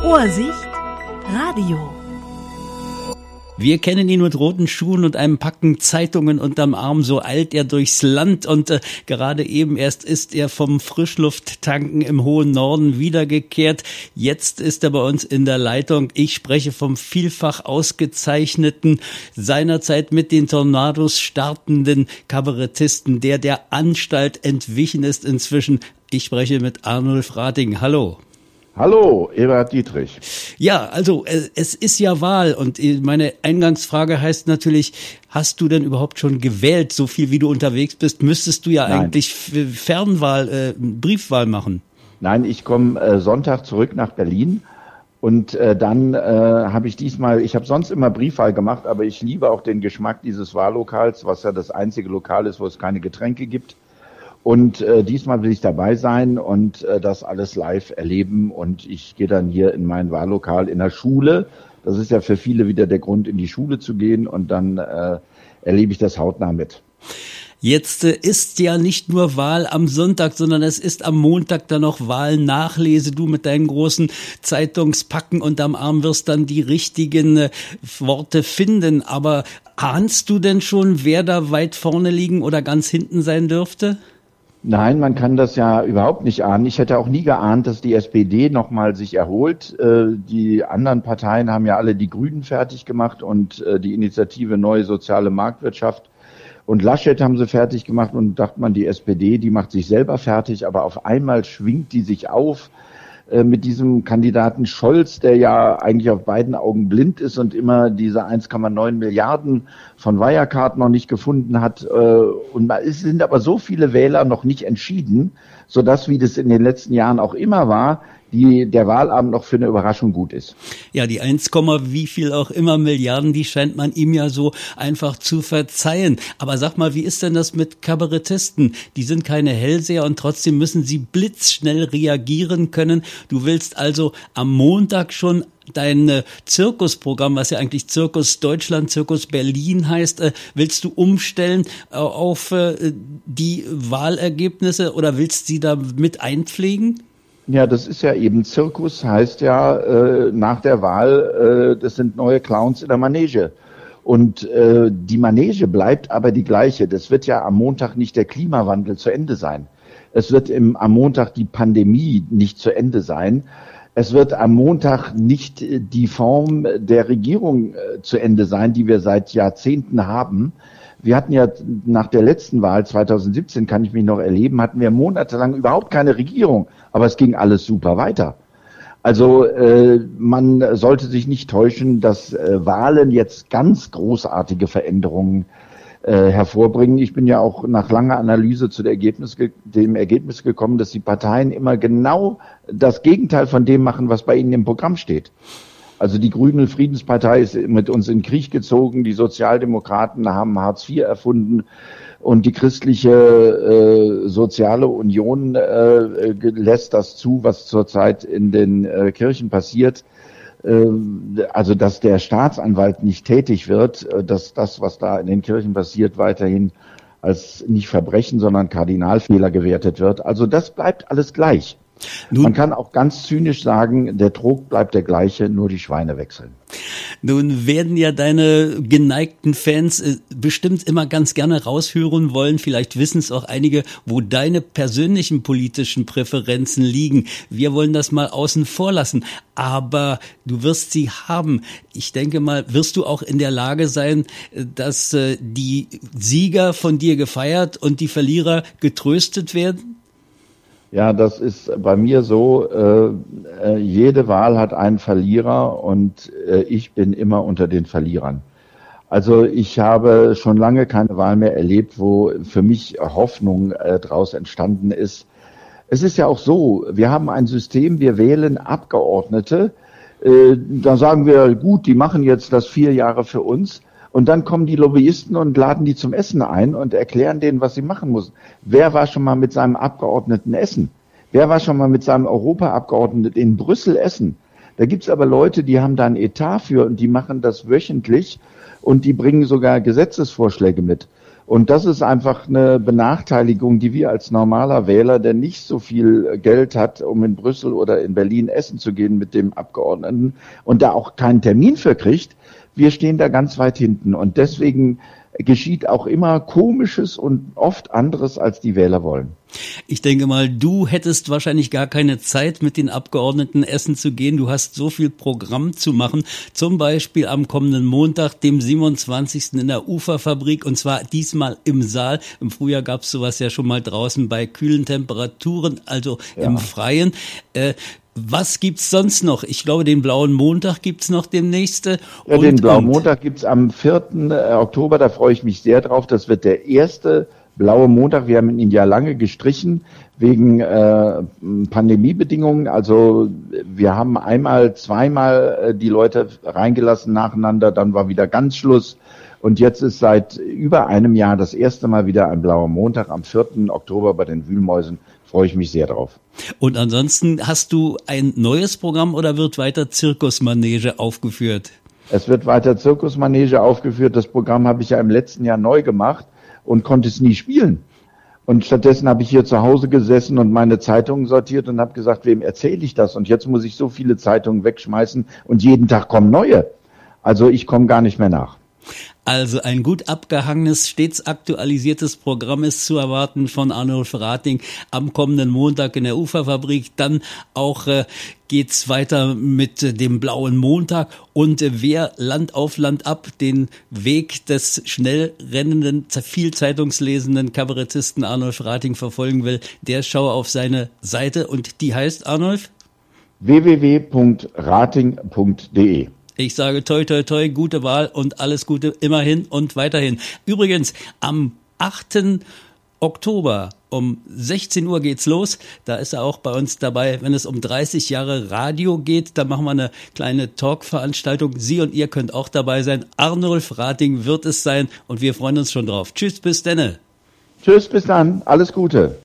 Vorsicht, Radio. Wir kennen ihn mit roten Schuhen und einem Packen Zeitungen unterm Arm, so eilt er durchs Land und gerade eben erst ist er vom Frischlufttanken im hohen Norden wiedergekehrt. Jetzt ist er bei uns in der Leitung. Ich spreche vom vielfach ausgezeichneten, seinerzeit mit den Tornados startenden Kabarettisten, der Anstalt entwichen ist inzwischen. Ich spreche mit Arnulf Rating. Hallo. Hallo, Eberhard Dietrich. Ja, also es ist ja Wahl und meine Eingangsfrage heißt natürlich, hast du denn überhaupt schon gewählt? So viel wie du unterwegs bist, müsstest du ja Nein. eigentlich Fernwahl, Briefwahl machen. Nein, ich komme Sonntag zurück nach Berlin und dann habe ich ich habe sonst immer Briefwahl gemacht, aber ich liebe auch den Geschmack dieses Wahllokals, was ja das einzige Lokal ist, wo es keine Getränke gibt. Und diesmal will ich dabei sein und das alles live erleben. Und ich gehe dann hier in mein Wahllokal in der Schule. Das ist ja für viele wieder der Grund, in die Schule zu gehen. Und dann erlebe ich das hautnah mit. Jetzt ist ja nicht nur Wahl am Sonntag, sondern es ist am Montag dann noch Wahlnachlese. Du mit deinen großen Zeitungspacken unterm Arm wirst dann die richtigen Worte finden. Aber ahnst du denn schon, wer da weit vorne liegen oder ganz hinten sein dürfte? Nein, man kann das ja überhaupt nicht ahnen. Ich hätte auch nie geahnt, dass die SPD nochmal sich erholt. Die anderen Parteien haben ja alle die Grünen fertig gemacht und die Initiative Neue Soziale Marktwirtschaft. Und Laschet haben sie fertig gemacht und dachte man, die SPD, die macht sich selber fertig. Aber auf einmal schwingt die sich auf mit diesem Kandidaten Scholz, der ja eigentlich auf beiden Augen blind ist und immer diese 1,9 Milliarden von Wirecard noch nicht gefunden hat. Und es sind aber so viele Wähler noch nicht entschieden, sodass, wie das in den letzten Jahren auch immer war, der Wahlabend noch für eine Überraschung gut ist. Ja, die 1, wie viel auch immer Milliarden, die scheint man ihm ja so einfach zu verzeihen. Aber sag mal, wie ist denn das mit Kabarettisten? Die sind keine Hellseher und trotzdem müssen sie blitzschnell reagieren können. Du willst also am Montag schon dein Zirkusprogramm, was ja eigentlich Zirkus Deutschland, Zirkus Berlin heißt, willst du umstellen auf die Wahlergebnisse oder willst sie da mit einpflegen? Ja, das ist ja eben Zirkus, heißt ja nach der Wahl, das sind neue Clowns in der Manege. Und die Manege bleibt aber die gleiche. Das wird ja am Montag nicht der Klimawandel zu Ende sein. Es wird am Montag die Pandemie nicht zu Ende sein. Es wird am Montag nicht die Form der Regierung zu Ende sein, die wir seit Jahrzehnten haben. Wir hatten ja nach der letzten Wahl 2017, kann ich mich noch erleben, hatten wir monatelang überhaupt keine Regierung, aber es ging alles super weiter. Also man sollte sich nicht täuschen, dass Wahlen jetzt ganz großartige Veränderungen hervorbringen. Ich bin ja auch nach langer Analyse zu dem Ergebnis gekommen, dass die Parteien immer genau das Gegenteil von dem machen, was bei ihnen im Programm steht. Also die Grüne Friedenspartei ist mit uns in den Krieg gezogen, die Sozialdemokraten haben Hartz IV erfunden und die christliche Soziale Union lässt das zu, was zurzeit in den Kirchen passiert. Also dass der Staatsanwalt nicht tätig wird, dass das, was da in den Kirchen passiert, weiterhin als nicht Verbrechen, sondern Kardinalfehler gewertet wird. Also das bleibt alles gleich. Man kann auch ganz zynisch sagen, der Trog bleibt der gleiche, nur die Schweine wechseln. Nun werden ja deine geneigten Fans bestimmt immer ganz gerne raushören wollen, vielleicht wissen es auch einige, wo deine persönlichen politischen Präferenzen liegen. Wir wollen das mal außen vor lassen, aber du wirst sie haben. Ich denke mal, wirst du auch in der Lage sein, dass die Sieger von dir gefeiert und die Verlierer getröstet werden? Ja, das ist bei mir so, jede Wahl hat einen Verlierer und ich bin immer unter den Verlierern. Also ich habe schon lange keine Wahl mehr erlebt, wo für mich Hoffnung draus entstanden ist. Es ist ja auch so, wir haben ein System, wir wählen Abgeordnete, da sagen wir, gut, die machen jetzt das 4 Jahre für uns. Und dann kommen die Lobbyisten und laden die zum Essen ein und erklären denen, was sie machen müssen. Wer war schon mal mit seinem Abgeordneten essen? Wer war schon mal mit seinem Europaabgeordneten in Brüssel essen? Da gibt's aber Leute, die haben da einen Etat für und die machen das wöchentlich und die bringen sogar Gesetzesvorschläge mit. Und das ist einfach eine Benachteiligung, die wir als normaler Wähler, der nicht so viel Geld hat, um in Brüssel oder in Berlin essen zu gehen mit dem Abgeordneten und da auch keinen Termin für kriegt, wir stehen da ganz weit hinten. Und deswegen geschieht auch immer Komisches und oft anderes, als die Wähler wollen. Ich denke mal, du hättest wahrscheinlich gar keine Zeit, mit den Abgeordneten essen zu gehen. Du hast so viel Programm zu machen. Zum Beispiel am kommenden Montag, dem 27. in der Uferfabrik, und zwar diesmal im Saal. Im Frühjahr gab es sowas ja schon mal draußen bei kühlen Temperaturen, also im Freien. Was gibt's sonst noch? Ich glaube, den Blauen Montag gibt's noch demnächst. Ja, den Blauen Montag gibt's am 4. Oktober, da freue ich mich sehr drauf. Das wird der erste Blaue Montag. Wir haben ihn ja lange gestrichen wegen Pandemiebedingungen. Also wir haben zweimal die Leute reingelassen nacheinander, dann war wieder ganz Schluss. Und jetzt ist seit über einem Jahr das erste Mal wieder ein Blauer Montag am 4. Oktober bei den Wühlmäusen. Freue ich mich sehr drauf. Und ansonsten, hast du ein neues Programm oder wird weiter Zirkusmanege aufgeführt? Es wird weiter Zirkusmanege aufgeführt. Das Programm habe ich ja im letzten Jahr neu gemacht und konnte es nie spielen. Und stattdessen habe ich hier zu Hause gesessen und meine Zeitungen sortiert und habe gesagt, wem erzähle ich das? Und jetzt muss ich so viele Zeitungen wegschmeißen und jeden Tag kommen neue. Also ich komme gar nicht mehr nach. Also ein gut abgehangenes, stets aktualisiertes Programm ist zu erwarten von Arnulf Rating am kommenden Montag in der Uferfabrik. Dann auch geht's weiter mit dem Blauen Montag. Und wer Land auf Land ab den Weg des schnell rennenden, viel zeitungslesenden Kabarettisten Arnulf Rating verfolgen will, der schaue auf seine Seite. Und die heißt, Arnulf? www.rating.de. Ich sage toi, toi, toi, gute Wahl und alles Gute immerhin und weiterhin. Übrigens, am 8. Oktober um 16 Uhr geht's los. Da ist er auch bei uns dabei, wenn es um 30 Jahre Radio geht. Da machen wir eine kleine Talk-Veranstaltung. Sie und ihr könnt auch dabei sein. Arnulf Rating wird es sein und wir freuen uns schon drauf. Tschüss, bis denne. Tschüss, bis dann. Alles Gute.